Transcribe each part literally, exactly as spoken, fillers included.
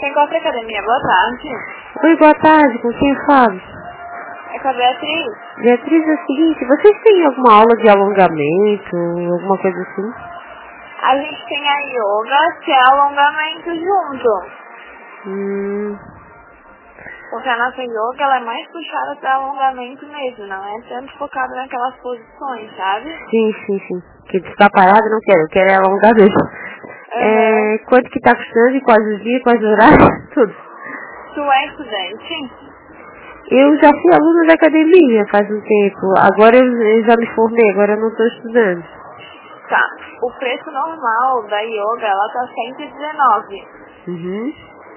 Você encontra a academia, boa tarde. Oi, boa tarde, com quem eu falo? É com a Beatriz. Beatriz, é o seguinte, vocês têm alguma aula de alongamento, alguma coisa assim? A gente tem a yoga, que é alongamento junto. Hum, Porque a nossa yoga, ela é mais puxada para alongamento mesmo, não é tanto focada naquelas posições, sabe? sim, sim, sim. Que está parado, não quero, eu quero é alongar mesmo. Aham. É, quanto que tá custando e quais os dias, quais os horários, tudo. Tu é estudante? Eu já fui aluna da academia faz um tempo, agora eu, eu já me formei, agora eu não estou estudando. Tá. O preço normal da yoga, ela tá cento e dezenove. Uhum.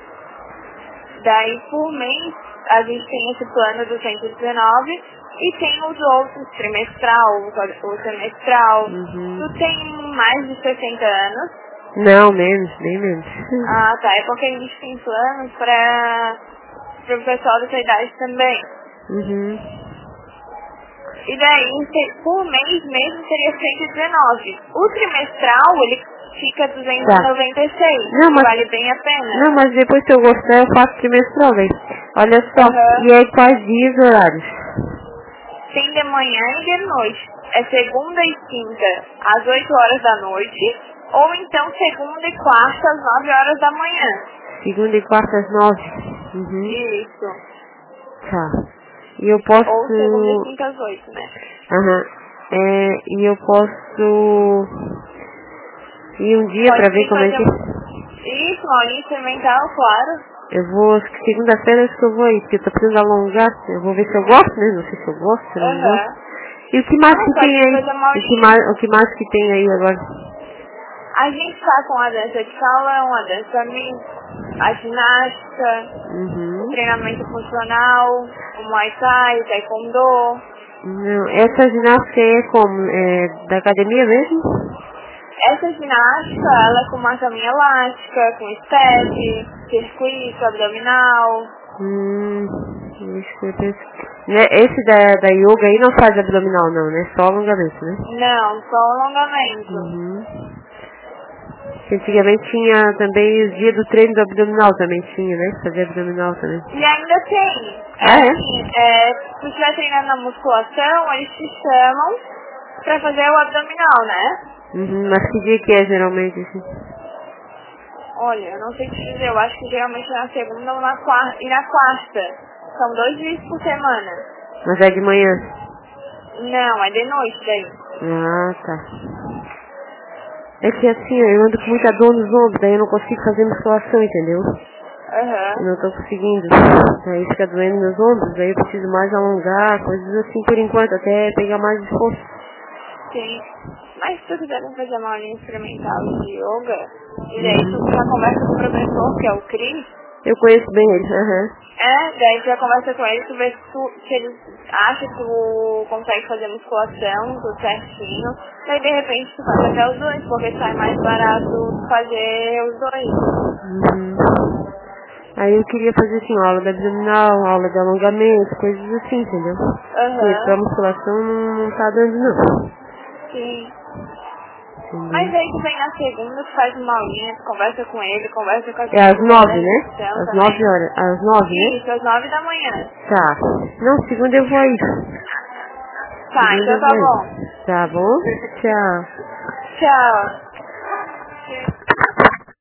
Daí, por mês, a gente tem esse plano do cento e dezenove e tem os outros, trimestral, o o semestral. Uhum. Tu tem mais de sessenta anos? Não, menos, bem menos. Ah, tá. É porque a gente tem planos para o pessoal dessa idade também. Uhum. E daí, se- por mês mesmo, seria cento e dezenove. O trimestral, ele fica duzentos e Tá. noventa e seis, Não, que mas, vale bem a pena. não, mas depois se eu gostar eu faço trimestral, velho. Olha só, Aham. e aí quais dias e horários? Tem de manhã e de noite. É segunda e quinta, às oito horas da noite. Ou então segunda e quarta, às nove horas da manhã. Segunda e quarta às nove. Uhum. Isso. Tá. E eu posso... Ou segunda e quinta às oito, né? Aham. É, e eu posso ir um dia pra Pode ver vir como é fazer que... isso, uma aulinha experimental, claro. Eu vou, acho que segunda-feira acho que eu vou aí, porque eu tô precisando alongar. Eu vou ver se eu gosto, né? Não sei se eu gosto, se eu não gosto. Aham. E o que mais Não, que pode tem vir aí? fazer uma O que aulinha. mais, o que mais que tem aí agora? A gente tá com a dança de salão, a dança mix, a ginástica, o Uhum. treinamento funcional, o muay thai, o taekwondo. Não, essa ginástica aí é como? É da academia mesmo? Essa ginástica, ela é com uma caminha elástica, com step, circuito, abdominal. Hum, deixa eu ver. Né, esse da, da yoga aí não faz abdominal não, né? Só alongamento, né? Não, só alongamento. Uhum. Antigamente tinha também os dias do treino do abdominal, também tinha, né? Fazer abdominal também. E ainda tem, é Ah, assim, é? é, se você estiver treinando na musculação, eles te chamam pra fazer o abdominal, né? Uhum, mas que dia que é geralmente, assim? Olha, eu não sei te dizer, eu acho que geralmente é na segunda ou na quarta, e na quarta. São dois dias por semana. Mas é de manhã? Não, é de noite daí. Ah, tá. É que assim, eu ando com muita dor nos ombros, daí eu não consigo fazer musculação, entendeu? Aham. Eu não tô conseguindo. Aí fica doendo meus ombros, aí eu preciso mais alongar, coisas assim por enquanto, até pegar mais esforço. Sim. Mas se tu quiser fazer uma aulinha experimental de yoga, e daí tu Uhum. já conversa com o professor, que é o Cris, Eu conheço bem ele, aham. é, daí tu já conversa com ele, tu vê se, tu, se ele acha que tu consegue fazer musculação, tudo certinho. Daí de repente tu faz até os dois, porque sai mais barato fazer os dois. Uhum. Aí eu queria fazer assim, aula de abdominal, aula de alongamento, coisas assim, entendeu? Porque pra Aham, musculação não, não tá dando não. sim. Mas Entendeu? aí tu vem na segunda, tu faz uma aulinha, tu conversa com ele, conversa com a É às nove, né? nutrição Às nove também. horas. Às nove, né? Isso, às nove da manhã. Tá. Não, segunda eu vou aí. Tá, Segunda então eu tá vou bom. aí. Tá bom? Tchau. Tchau.